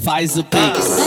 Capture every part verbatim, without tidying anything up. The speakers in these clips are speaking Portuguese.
faz o pix.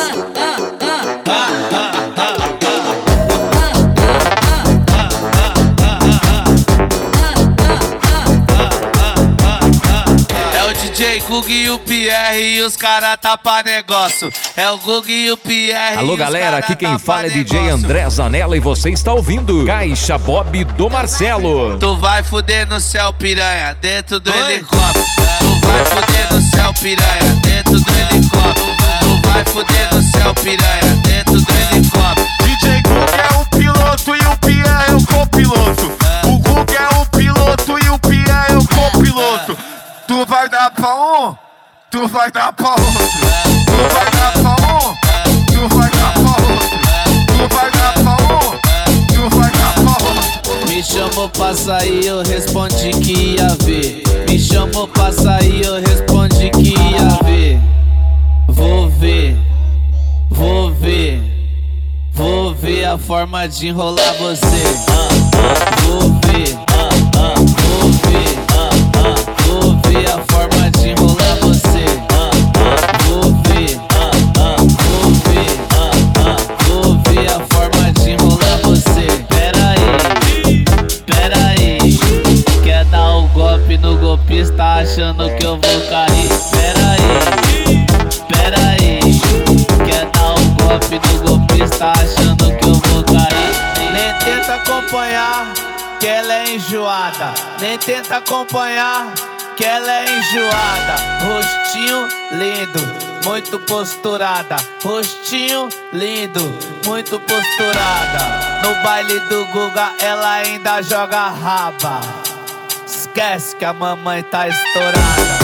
D J Gug e o Pierre e os cara tá pra negócio. É o Gug e o Pierre. Alô galera, aqui quem tá fala é D J André Zanella e você está ouvindo Caixa Bob do Marcelo. Tu vai fuder no céu, piranha, dentro do Oi? helicóptero. Tu vai fuder no céu, piranha, dentro do helicóptero. Tu vai fuder no céu, piranha, dentro do helicóptero. D J Gug é o piloto e o Pierre é o copiloto. O Gug é o piloto e o Pierre é o copiloto. Tu vai dar pra um, tu vai dar pra outro. Tu vai dar pra um, tu vai dar pra outro. Tu vai dar pra um, tu vai dar pra outro. Me chamou pra sair, eu respondi que ia ver. Me chamou pra sair, eu respondi que ia ver. Vou ver, vou ver, vou ver a forma de enrolar você. Vou ver, vou ver, vou ver a forma de enrolar você. Vou ver, vou ver, vou ver a forma de enrolar você. Pera aí, pera aí, quer dar um golpe no golpista achando que eu vou cair. Pera aí, pera aí, quer dar um golpe no golpista achando que eu vou cair. Nem tenta acompanhar, que ela é enjoada. Nem tenta acompanhar, que ela é enjoada. Rostinho lindo, muito posturada. Rostinho lindo, muito posturada. No baile do Guga ela ainda joga raba. Esquece que a mamãe tá estourada.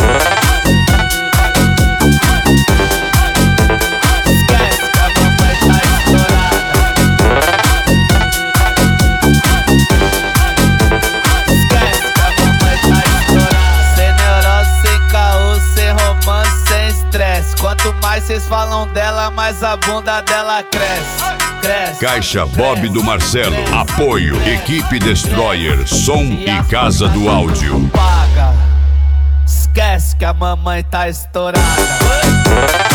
Quanto mais cês falam dela, mais a bunda dela cresce, cresce. Caixa Bob do Marcelo. Apoio Equipe Destroyer, som e Casa do Áudio. Paga. Esquece que a mamãe tá estourada.